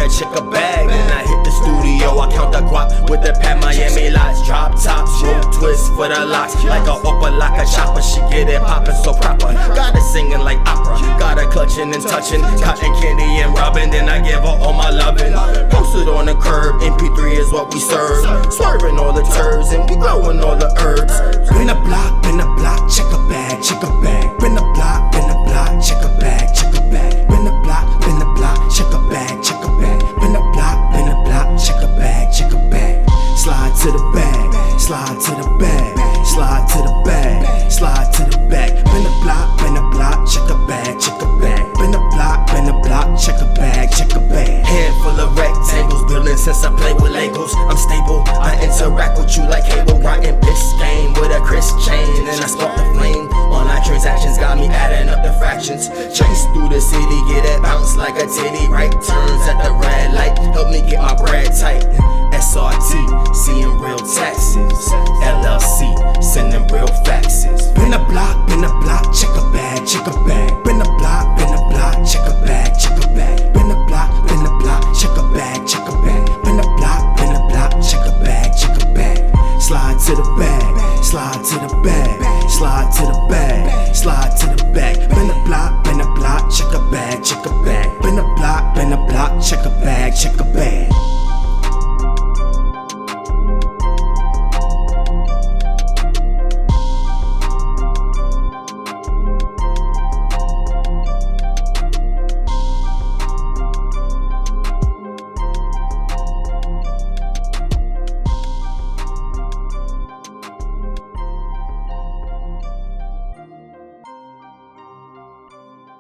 bad, check a bag. Then I hit the studio, I count the guap with the Pat Miami lights. Drop tops, roll twist for the locks. Like a Opa, like a chopper, she get it poppin' so proper. Got her singing like opera, got her clutching and touching. Cotton candy and rubbing, then I give her all my loving. Posted on the curb, MP3 is what we serve. Swerving all the turds and we growing all the herbs. Been a block, check a bag, check a bag. Been a block, check a bag, check a bag. Been a block, check a bag, check a bag. Been a block, check a bag, check a bag. Slide to the bag, slide to the bag, slide to the bag, slide to the bag. Been a block, check a bag, check a bag. Been a block, check a bag, check a bag. Handful of rectangles, building since I play with Legos. I'm stable, I interact with you like cable. Riding Biscayne with a Chris chain, and I spark the flame. Online transactions got me adding up the fractions. Chase through the city, get it bounce like a titty. Right turns at the red light, help me get my bread tight. SRT, seeing real taxes. LLC, sending real faxes. Been a block,